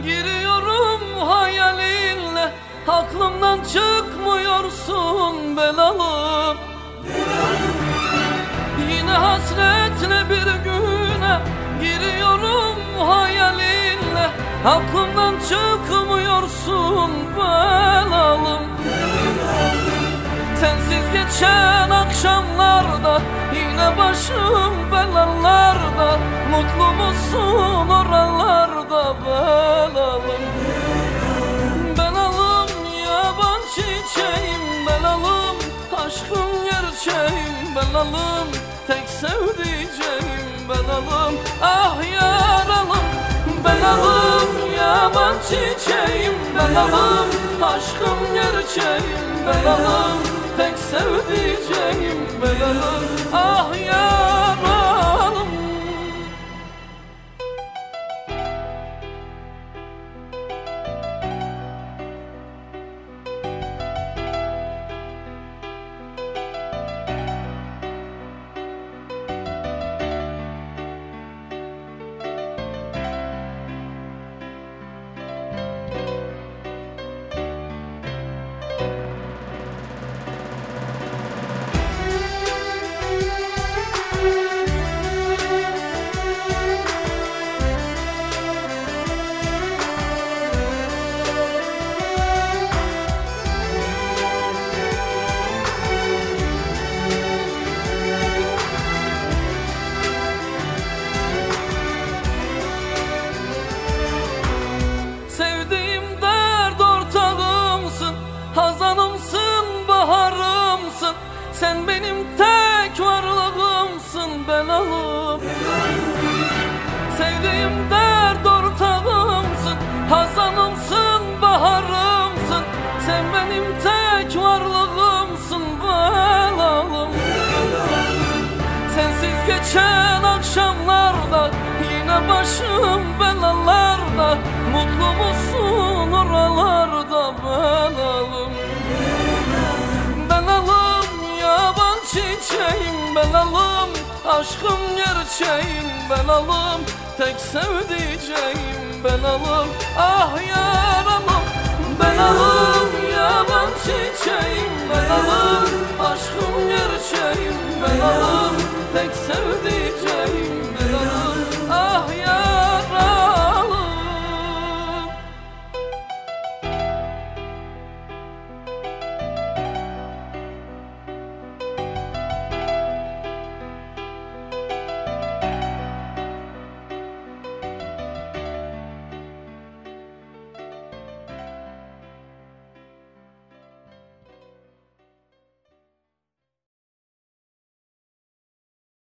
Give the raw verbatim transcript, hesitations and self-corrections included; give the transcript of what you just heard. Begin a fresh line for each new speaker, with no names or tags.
Giriyorum hayalinle, aklımdan çıkmıyorsun belalım. Yine hasretle bir güne giriyorum hayalinle, aklımdan çıkmıyorsun belalım. Sensiz geçen akşamlarda yine başım belalarda, mutlu musun oralarda belalım? Belalım yaban çiçeğim belalım, aşkım gerçeğim belalım, tek sevdiceğim belalım. Ah yaralım belalım, yaban çiçeğim belalım, aşkım gerçeğim belalım, tek sevdiceğim belalım. Ah yaralım. Hazanımsın, baharımsın, sen benim tek varlığımsın belalım. Sevdiğim dert ortağımsın, hazanımsın, baharımsın, sen benim tek varlığımsın belalım. Sensiz geçen akşamlarda yine başım belalarda, mutlu musun oralarda belalım? Belalım yaban çiçeğim belalım, aşkım gerçeğim belalım, tek sevdiceğim belalım. Ah yaralım belalım, yaban çiçeğim belalım, aşkım gerçeğim belalım, tek sevdiceğim.